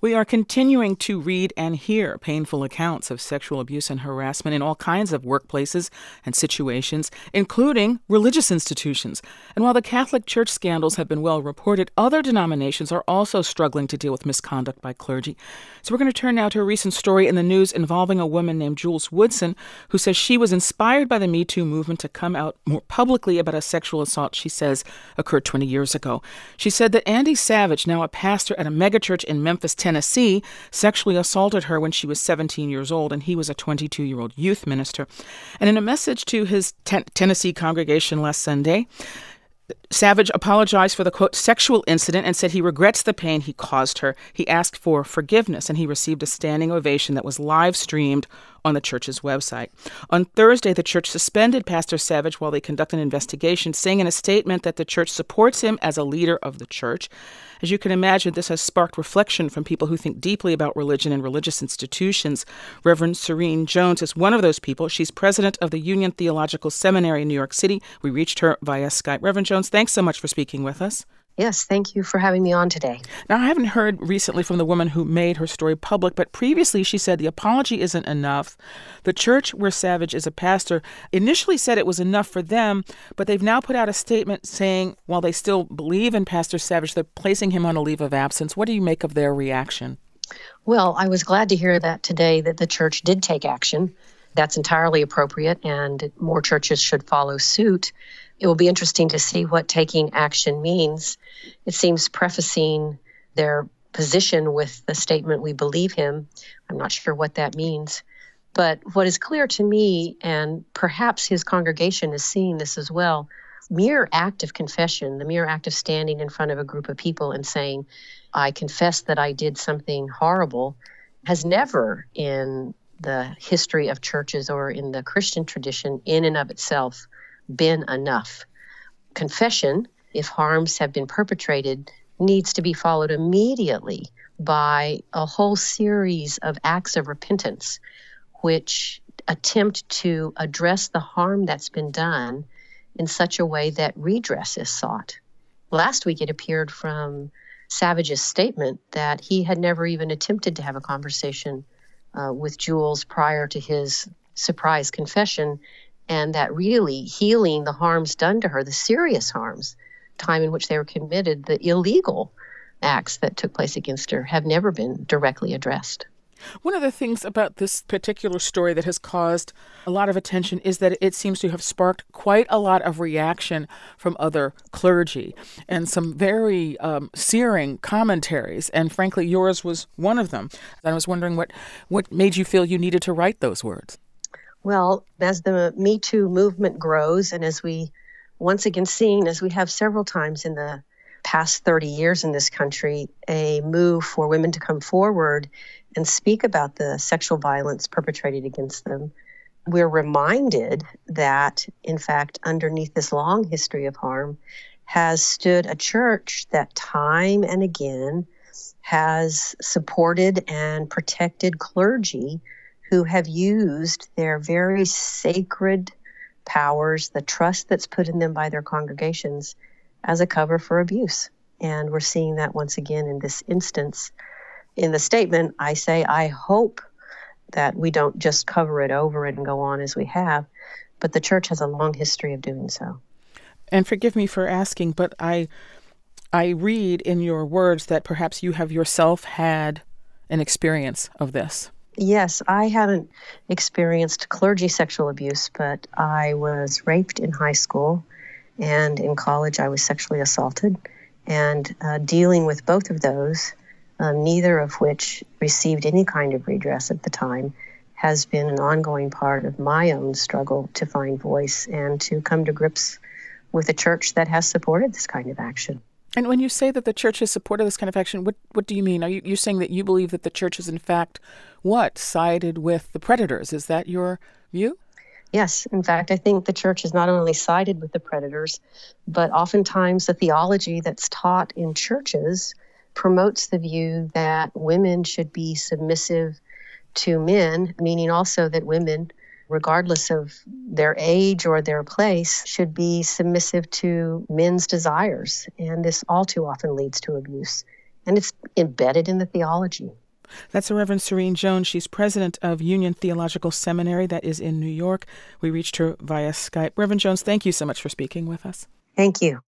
We are continuing to read and hear painful accounts of sexual abuse and harassment in all kinds of workplaces and situations, including religious institutions. And while the Catholic Church scandals have been well reported, other denominations are also struggling to deal with misconduct by clergy. So we're going to turn now to a recent story in the news involving a woman named Jules Woodson, who says she was inspired by the Me Too movement to come out more publicly about a sexual assault she says occurred 20 years ago. She said that Andy Savage, now a pastor at a megachurch in Memphis, Tennessee, sexually assaulted her when she was 17 years old, and he was a 22-year-old youth minister. And in a message to his Tennessee congregation last Sunday, Savage apologized for the, quote, sexual incident and said he regrets the pain he caused her. He asked for forgiveness, and he received a standing ovation that was live streamed on the church's website. On Thursday, the church suspended Pastor Savage while they conduct an investigation, saying in a statement that the church supports him as a leader of the church. As you can imagine, this has sparked reflection from people who think deeply about religion and religious institutions. Reverend Serene Jones is one of those people. She's president of the Union Theological Seminary in New York City. We reached her via Skype. Reverend Jones, thanks so much for speaking with us. Yes, thank you for having me on today. Now, I haven't heard recently from the woman who made her story public, but previously she said the apology isn't enough. The church where Savage is a pastor initially said it was enough for them, but they've now put out a statement saying while they still believe in Pastor Savage, they're placing him on a leave of absence. What do you make of their reaction? Well, I was glad to hear that today that the church did take action. That's entirely appropriate, and more churches should follow suit. It will be interesting to see what taking action means. It seems prefacing their position with the statement, "We believe him." I'm not sure what that means. But what is clear to me, and perhaps his congregation is seeing this as well, mere act of confession, the mere act of standing in front of a group of people and saying, "I confess that I did something horrible," has never in the history of churches or in the Christian tradition in and of itself been enough. Confession, if harms have been perpetrated, needs to be followed immediately by a whole series of acts of repentance, which attempt to address the harm that's been done in such a way that redress is sought. Last week, it appeared from Savage's statement that he had never even attempted to have a conversation with Jules prior to his surprise confession, and that really healing the harms done to her, the serious harms, time in which they were committed, the illegal acts that took place against her, have never been directly addressed. One of the things about this particular story that has caused a lot of attention is that it seems to have sparked quite a lot of reaction from other clergy and some very searing commentaries. And frankly, yours was one of them. I was wondering what made you feel you needed to write those words? Well, as the Me Too movement grows, and as we once again seen, as we have several times in the past 30 years in this country, a move for women to come forward and speak about the sexual violence perpetrated against them, we're reminded that, in fact, underneath this long history of harm has stood a church that time and again has supported and protected clergy who have used their very sacred powers, the trust that's put in them by their congregations, as a cover for abuse. And we're seeing that once again in this instance. In the statement, I say, I hope that we don't just cover it over and go on as we have, but the church has a long history of doing so. And forgive me for asking, but I read in your words that perhaps you have yourself had an experience of this. Yes, I haven't experienced clergy sexual abuse, but I was raped in high school, and in college I was sexually assaulted. And dealing with both of those, neither of which received any kind of redress at the time, has been an ongoing part of my own struggle to find voice and to come to grips with a church that has supported this kind of action. And when you say that the church has supported this kind of action, what do you mean? Are you saying that you believe that the church is in fact, sided with the predators? Is that your view? Yes. In fact, I think the church has not only sided with the predators, but oftentimes the theology that's taught in churches promotes the view that women should be submissive to men, meaning also that women, regardless of their age or their place, should be submissive to men's desires. And this all too often leads to abuse and it's embedded in the theology. That's the Reverend Serene Jones. She's president of Union Theological Seminary that is in New York. We reached her via Skype. Reverend Jones, thank you so much for speaking with us. Thank you.